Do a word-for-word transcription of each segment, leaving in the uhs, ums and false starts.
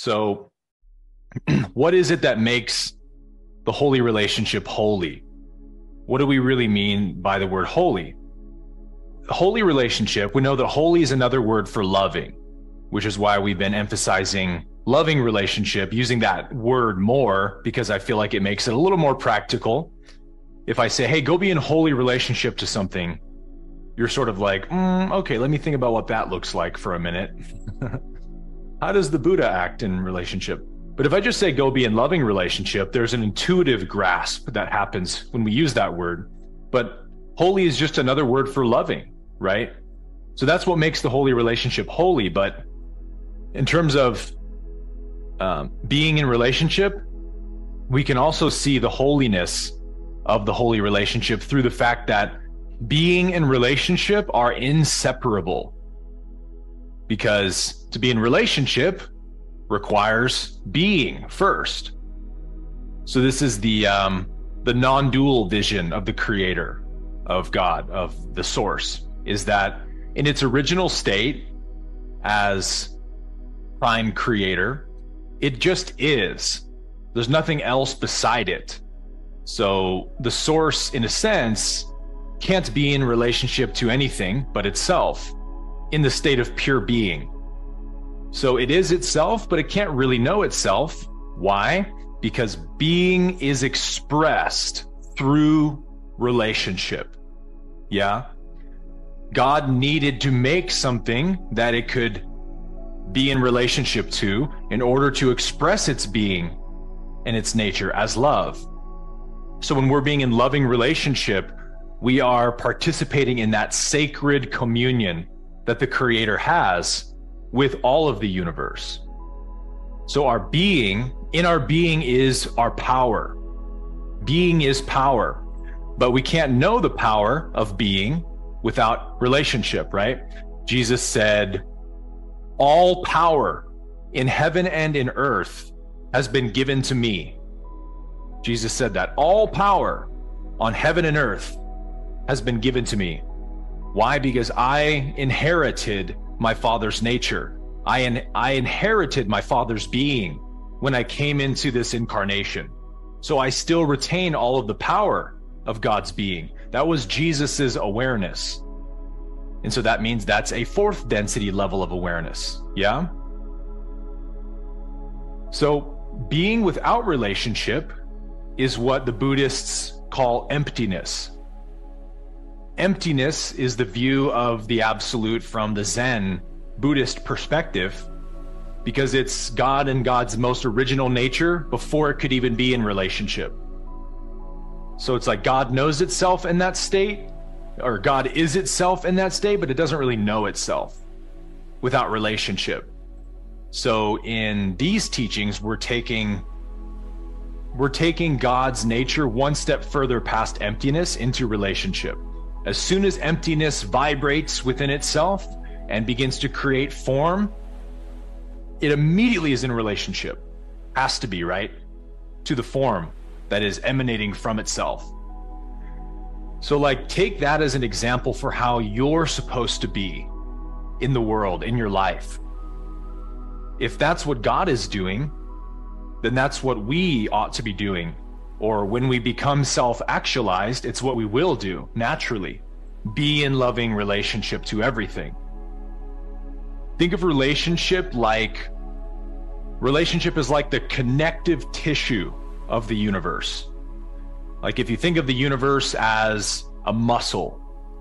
So what is it that makes the holy relationship holy? What do we really mean by the word holy? Holy relationship, we know that holy is another word for loving, which is why we've been emphasizing loving relationship, using that word more, because I feel like it makes it a little more practical. If I say, hey, go be in holy relationship to something, you're sort of like, mm, okay, let me think about what that looks like for a minute. How does the Buddha act in relationship? But if I just say go be in loving relationship, there's an intuitive grasp that happens when we use that word. But holy is just another word for loving, right? So that's what makes the holy relationship holy. But in terms of um, being in relationship, we can also see the holiness of the holy relationship through the fact that being in relationship are inseparable. Because to be in relationship requires being first. So this is the um, the non-dual vision of the creator, of God, of the source, is that in its original state as prime creator, it just is. There's nothing else beside it. So the source, in a sense, can't be in relationship to anything but itself in the state of pure being. So it is itself, but it can't really know itself. Why? Because being is expressed through relationship. Yeah? God needed to make something that it could be in relationship to in order to express its being and its nature as love. So when we're being in loving relationship, we are participating in that sacred communion that the Creator has with all of the universe. So our being, in our being is our power. Being is power, but we can't know the power of being without relationship, right? Jesus said, all power in heaven and in earth has been given to me. Jesus said that all power on heaven and earth has been given to me. Why? Because I inherited my Father's nature. I, in, I inherited my Father's being when I came into this incarnation. So I still retain all of the power of God's being. That was Jesus's awareness. And so that means that's a fourth density level of awareness. Yeah? So being without relationship is what the Buddhists call emptiness. Emptiness is the view of the absolute from the Zen Buddhist perspective, because it's God and God's most original nature before it could even be in relationship. So it's like God knows itself in that state, or God is itself in that state, but it doesn't really know itself without relationship. So in these teachings, we're taking we're taking God's nature one step further past emptiness into relationship. As soon as emptiness vibrates within itself and begins to create form, it immediately is in relationship. Has to be, right? To the form that is emanating from itself. So like, take that as an example for how you're supposed to be in the world, in your life. If that's what God is doing, then that's what we ought to be doing. Or when we become self-actualized, it's what we will do naturally. Be in loving relationship to everything. Think of relationship like, relationship is like the connective tissue of the universe. Like if you think of the universe as a muscle,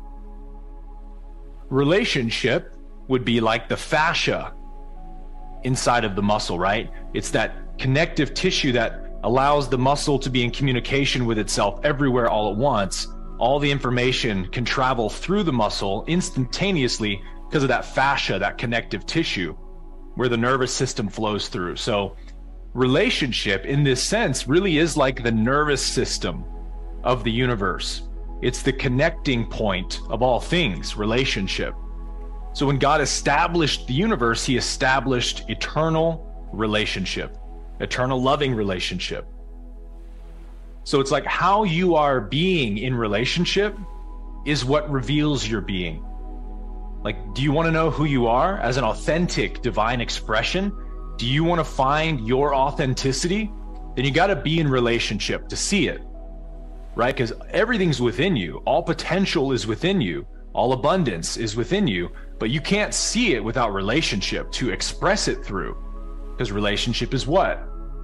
relationship would be like the fascia inside of the muscle, right? It's that connective tissue that allows the muscle to be in communication with itself everywhere all at once. All the information can travel through the muscle instantaneously because of that fascia, that connective tissue where the nervous system flows through. So relationship in this sense really is like the nervous system of the universe. It's the connecting point of all things, relationship. So when God established the universe, he established eternal relationship, eternal loving relationship. So it's like how you are being in relationship is what reveals your being. Like, do you want to know who you are as an authentic divine expression? Do you want to find your authenticity? Then you got to be in relationship to see it, right? Because everything's within you. All potential is within you. All abundance is within you, but you can't see it without relationship to express it through. Because relationship is what?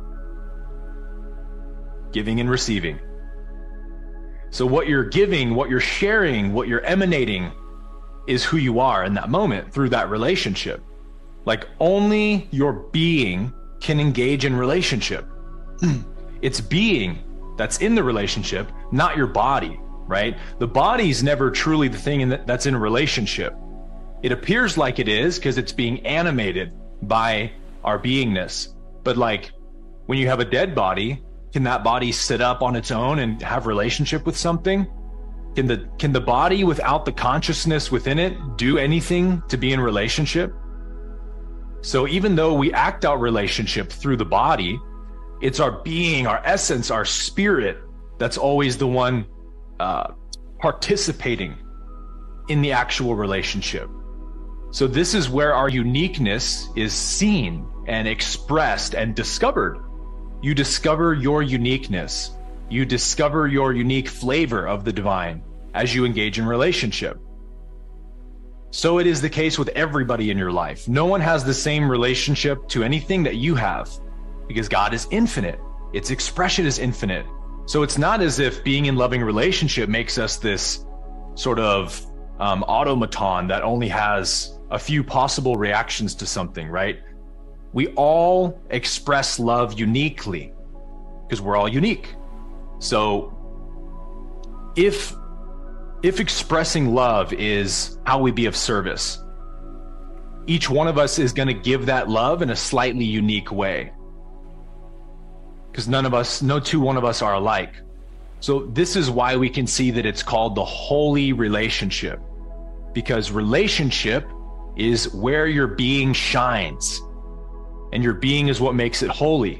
Giving and receiving. So what you're giving, what you're sharing, what you're emanating is who you are in that moment through that relationship. Like only your being can engage in relationship. It's being that's in the relationship, not your body, right? The body's never truly the thing in the, that's in a relationship. It appears like it is because it's being animated by our beingness. But like when you have a dead body, can that body sit up on its own and have relationship with something? Can the can the body without the consciousness within it do anything to be in relationship? So even though we act out relationship through the body, it's our being, our essence, our spirit that's always the one uh, participating in the actual relationship. So this is where our uniqueness is seen and expressed and discovered. You discover your uniqueness. You discover your unique flavor of the divine as you engage in relationship. So it is the case with everybody in your life. No one has the same relationship to anything that you have because God is infinite. Its expression is infinite. So it's not as if being in loving relationship makes us this sort of um, automaton that only has a few possible reactions to something, right? We all express love uniquely because we're all unique. So if If expressing love is how we be of service, each one of us is going to give that love in a slightly unique way. Because none of us, no two one of us are alike. So this is why we can see that it's called the holy relationship. Because relationship is where your being shines. And your being is what makes it holy.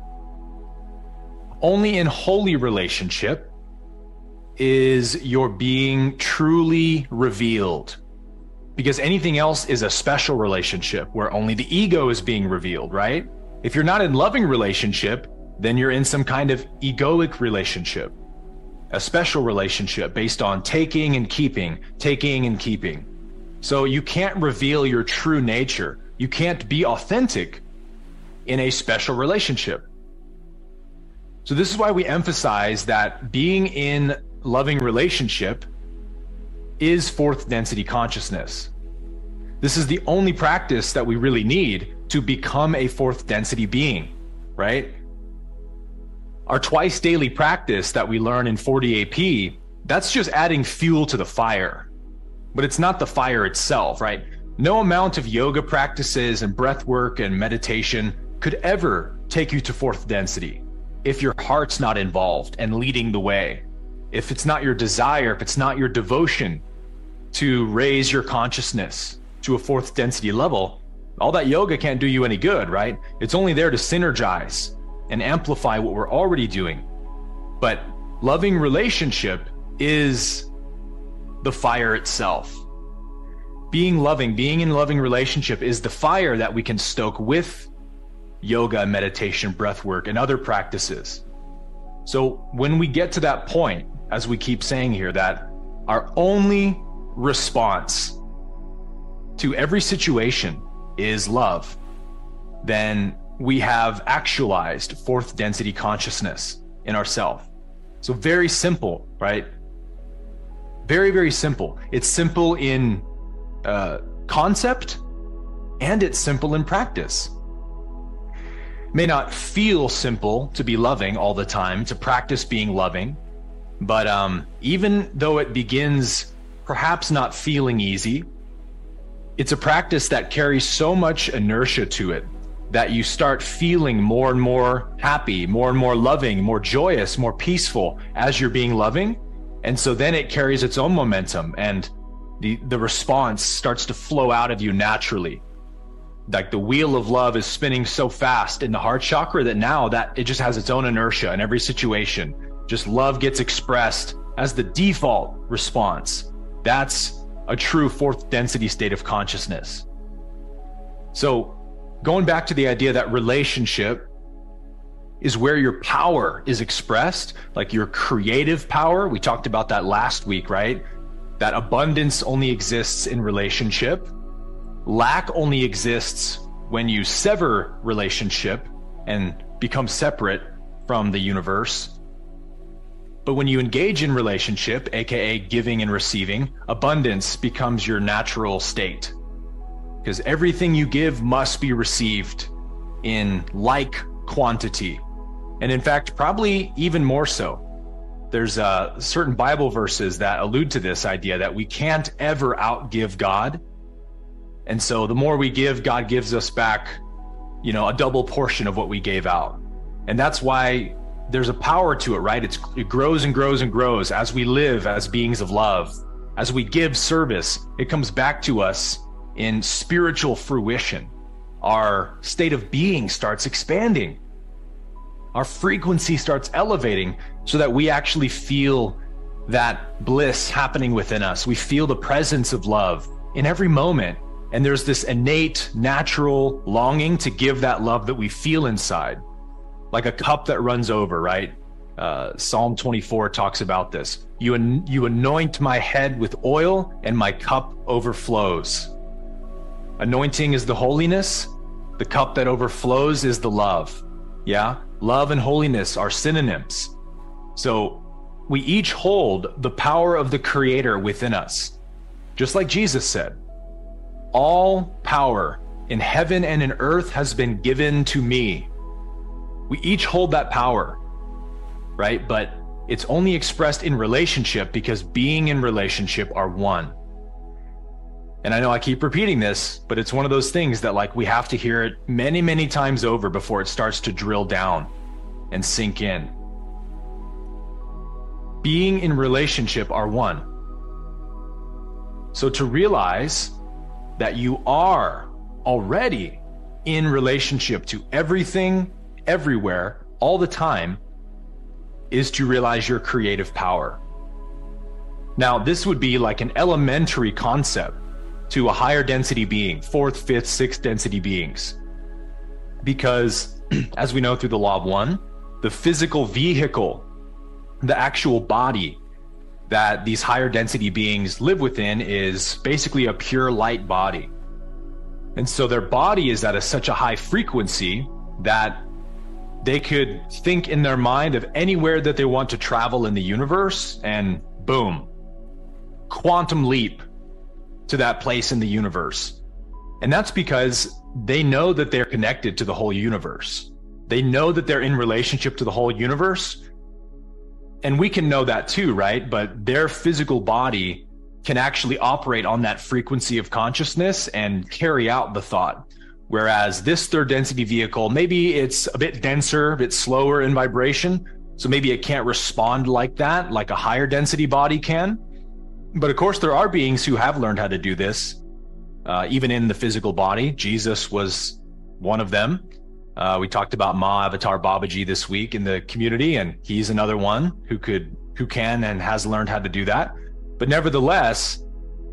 Only in holy relationship is your being truly revealed, because anything else is a special relationship where only the ego is being revealed, right? If you're not in loving relationship, then you're in some kind of egoic relationship, a special relationship based on taking and keeping, taking and keeping. So you can't reveal your true nature. You can't be authentic in a special relationship. So this is why we emphasize that being in loving relationship is fourth density consciousness. This is the only practice that we really need to become a fourth density being, right? Our twice daily practice that we learn in forty A P, that's just adding fuel to the fire, but it's not the fire itself, right? No amount of yoga practices and breath work and meditation could ever take you to fourth density if your heart's not involved and leading the way. If it's not your desire, if it's not your devotion to raise your consciousness to a fourth density level, all that yoga can't do you any good, right? It's only there to synergize and amplify what we're already doing. But loving relationship is the fire itself. Being loving, being in loving relationship is the fire that we can stoke with yoga, meditation, breath work, and other practices. So when we get to that point, as we keep saying here, that our only response to every situation is love, then we have actualized fourth density consciousness in ourself. So very simple, right? Very, very simple. It's simple in uh, concept and it's simple in practice. May not feel simple to be loving all the time, to practice being loving, but um, even though it begins perhaps not feeling easy, it's a practice that carries so much inertia to it that you start feeling more and more happy, more and more loving, more joyous, more peaceful as you're being loving. And so then it carries its own momentum and the, the response starts to flow out of you naturally. Like the wheel of love is spinning so fast in the heart chakra that now that it just has its own inertia in every situation. Just love gets expressed as the default response. That's a true fourth density state of consciousness. So going back to the idea that relationship is where your power is expressed, like your creative power. We talked about that last week, right? That abundance only exists in relationship. Lack only exists when you sever relationship and become separate from the universe. But when you engage in relationship, aka giving and receiving, abundance becomes your natural state. Because everything you give must be received in like quantity. And in fact, probably even more so. There's uh, certain Bible verses that allude to this idea that we can't ever outgive God. And so the more we give, God gives us back, you know, a double portion of what we gave out. And that's why there's a power to it, right? It's, it grows and grows and grows as we live as beings of love. As we give service, it comes back to us in spiritual fruition. Our state of being starts expanding. Our frequency starts elevating so that we actually feel that bliss happening within us. We feel the presence of love in every moment. And there's this innate, natural longing to give that love that we feel inside. Like a cup that runs over, right? Uh, Psalm twenty-four talks about this. You, an- you anoint my head with oil and my cup overflows. Anointing is the holiness. The cup that overflows is the love. Yeah? Love and holiness are synonyms. So we each hold the power of the Creator within us. Just like Jesus said, all power in heaven and in earth has been given to me. We each hold that power, right? But it's only expressed in relationship because being in relationship are one. And I know I keep repeating this, but it's one of those things that like we have to hear it many, many times over before it starts to drill down and sink in. Being in relationship are one. So to realize that you are already in relationship to everything, everywhere, all the time, is to realize your creative power. Now, this would be like an elementary concept to a higher density being, fourth, fifth, sixth density beings. Because as we know through the law of one, the physical vehicle, the actual body that these higher density beings live within is basically a pure light body. And so their body is at a, such a high frequency that they could think in their mind of anywhere that they want to travel in the universe, and boom, quantum leap to that place in the universe. And that's because they know that they're connected to the whole universe. They know that they're in relationship to the whole universe. And we can know that too, right? But their physical body can actually operate on that frequency of consciousness and carry out the thought. Whereas this third density vehicle, maybe it's a bit denser, a bit slower in vibration. So maybe it can't respond like that, like a higher density body can. But of course, there are beings who have learned how to do this, uh, even in the physical body. Jesus was one of them. Uh, we talked about Ma Avatar Babaji this week in the community, and he's another one who could, who can and has learned how to do that. But nevertheless,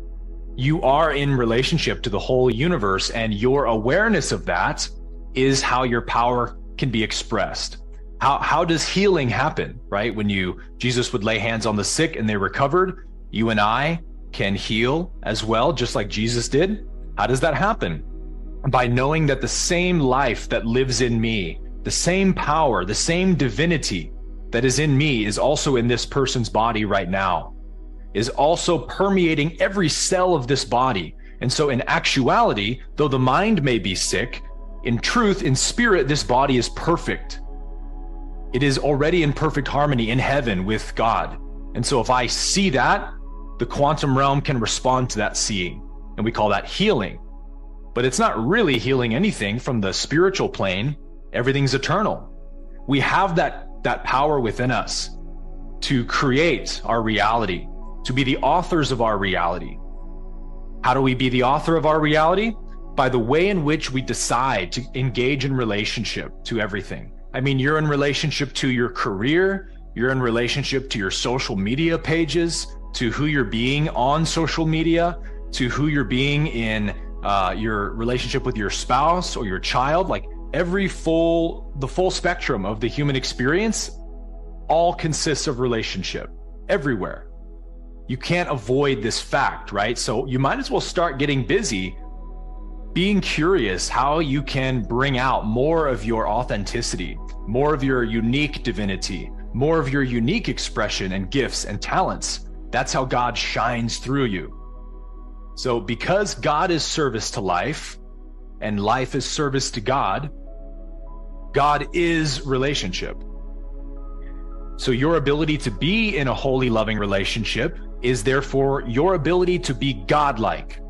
you are in relationship to the whole universe, and your awareness of that is how your power can be expressed. How, how does healing happen, right? When you, Jesus would lay hands on the sick and they recovered. You and I can heal as well, just like Jesus did. How does that happen? By knowing that the same life that lives in me, the same power, the same divinity that is in me is also in this person's body right now, is also permeating every cell of this body. And so in actuality, though the mind may be sick, in truth, in spirit, this body is perfect. It is already in perfect harmony in heaven with God. And so if I see that, the quantum realm can respond to that seeing. And we call that healing. But it's not really healing anything from the spiritual plane. Everything's eternal. We have that, that power within us to create our reality, to be the authors of our reality. How do we be the author of our reality? By the way in which we decide to engage in relationship to everything. I mean, you're in relationship to your career, you're in relationship to your social media pages, to who you're being on social media, to who you're being in uh, your relationship with your spouse or your child, like every full, the full spectrum of the human experience all consists of relationship everywhere. You can't avoid this fact, right? So you might as well start getting busy being curious how you can bring out more of your authenticity, more of your unique divinity, more of your unique expression and gifts and talents. That's how God shines through you. So because God is service to life and life is service to God, God is relationship. So your ability to be in a holy, loving relationship is therefore your ability to be God-like.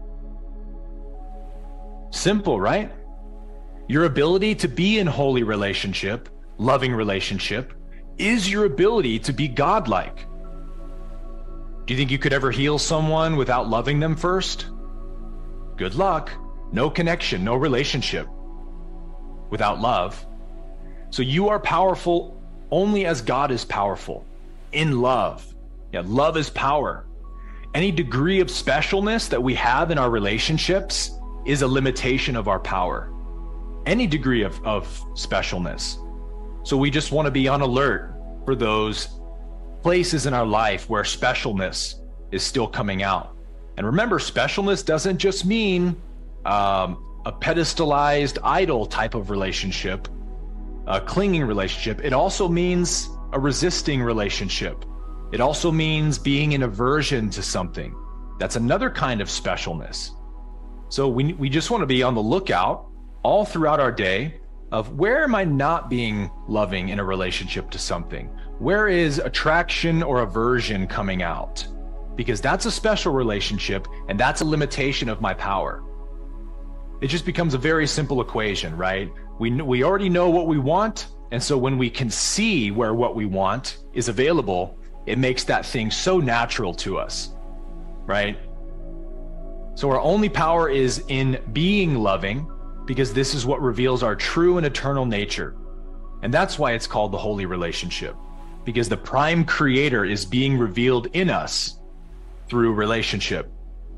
Simple, right? Your ability to be in holy relationship, loving relationship, is your ability to be God-like. Do you think you could ever heal someone without loving them first? Good luck. No connection, no relationship without love. So you are powerful only as God is powerful, in love. Yeah, love is power. Any degree of specialness that we have in our relationships is a limitation of our power. Any degree of, of specialness. So we just want to be on alert for those places in our life where specialness is still coming out. And remember, specialness doesn't just mean um, a pedestalized idol type of relationship, a clinging relationship. It also means a resisting relationship. It also means being in aversion to something. That's another kind of specialness. So we, we just want to be on the lookout all throughout our day of where am I not being loving in a relationship to something? Where is attraction or aversion coming out? Because that's a special relationship and that's a limitation of my power. It just becomes a very simple equation, right? We, we already know what we want. And so when we can see where what we want is available, it makes that thing so natural to us, right? So our only power is in being loving, because this is what reveals our true and eternal nature. And that's why it's called the holy relationship, because the prime creator is being revealed in us through relationship.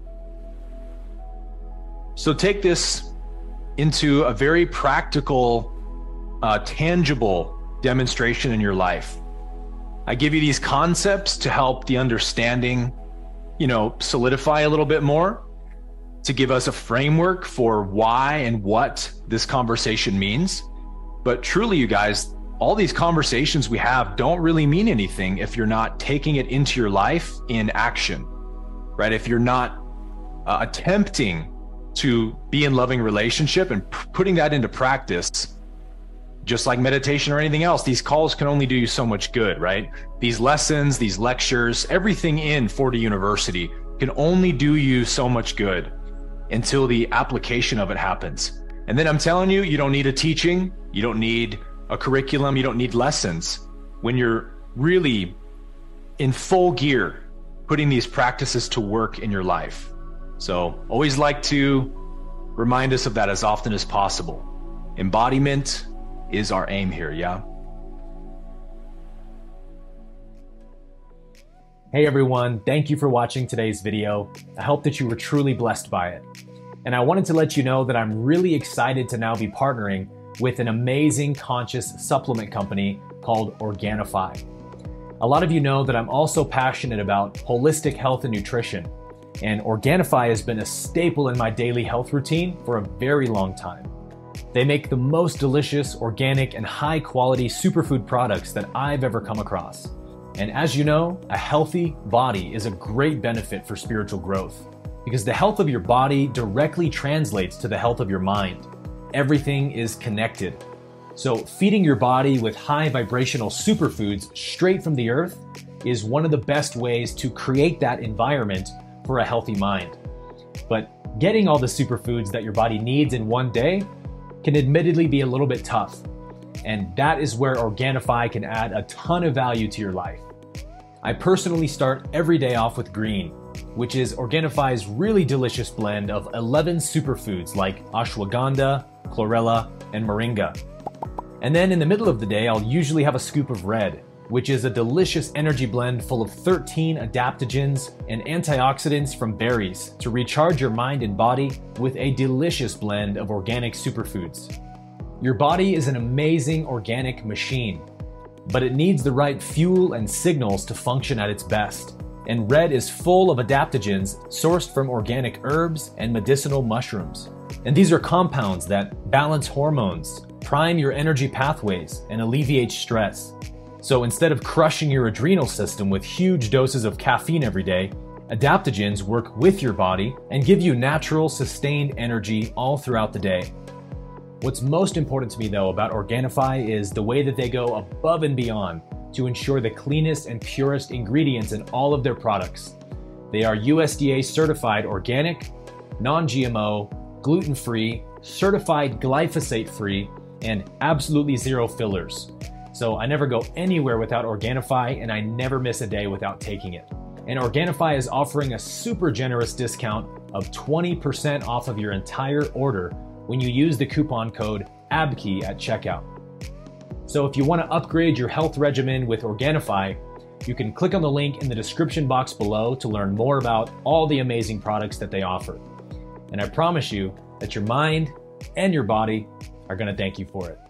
So take this into a very practical, uh, tangible demonstration in your life. I give you these concepts to help the understanding, you know, solidify a little bit more, to give us a framework for why and what this conversation means. But truly, you guys, all these conversations we have don't really mean anything if you're not taking it into your life in action, right? If you're not uh, attempting to be in loving relationship and p- putting that into practice, just like meditation or anything else, these calls can only do you so much good, right? These lessons, these lectures, everything in forty University can only do you so much good until the application of it happens. And then I'm telling you, you don't need a teaching, you don't need a curriculum, you don't need lessons. When you're really in full gear, putting these practices to work in your life. So always like to remind us of that as often as possible. Embodiment is our aim here, yeah? Hey everyone, thank you for watching today's video. I hope that you were truly blessed by it. And I wanted to let you know that I'm really excited to now be partnering with an amazing conscious supplement company called Organifi. A lot of you know that I'm also passionate about holistic health and nutrition, and Organifi has been a staple in my daily health routine for a very long time. They make the most delicious, organic, and high-quality superfood products that I've ever come across. And as you know, a healthy body is a great benefit for spiritual growth, because the health of your body directly translates to the health of your mind. Everything is connected. So feeding your body with high vibrational superfoods straight from the earth is one of the best ways to create that environment for a healthy mind. But getting all the superfoods that your body needs in one day can admittedly be a little bit tough. And that is where Organifi can add a ton of value to your life. I personally start every day off with green, which is Organifi's really delicious blend of eleven superfoods like ashwagandha, chlorella, and moringa. And then in the middle of the day, I'll usually have a scoop of red, which is a delicious energy blend full of thirteen adaptogens and antioxidants from berries to recharge your mind and body with a delicious blend of organic superfoods. Your body is an amazing organic machine, but it needs the right fuel and signals to function at its best. And Red is full of adaptogens sourced from organic herbs and medicinal mushrooms. And these are compounds that balance hormones, prime your energy pathways, and alleviate stress. So instead of crushing your adrenal system with huge doses of caffeine every day, adaptogens work with your body and give you natural, sustained energy all throughout the day. What's most important to me though about Organifi is the way that they go above and beyond to ensure the cleanest and purest ingredients in all of their products. They are U S D A certified organic, non-G M O, gluten-free, certified glyphosate-free, and absolutely zero fillers. So I never go anywhere without Organifi, and I never miss a day without taking it. And Organifi is offering a super generous discount of twenty percent off of your entire order when you use the coupon code A B K E Y at checkout. So if you want to upgrade your health regimen with Organifi, you can click on the link in the description box below to learn more about all the amazing products that they offer. And I promise you that your mind and your body are going to thank you for it.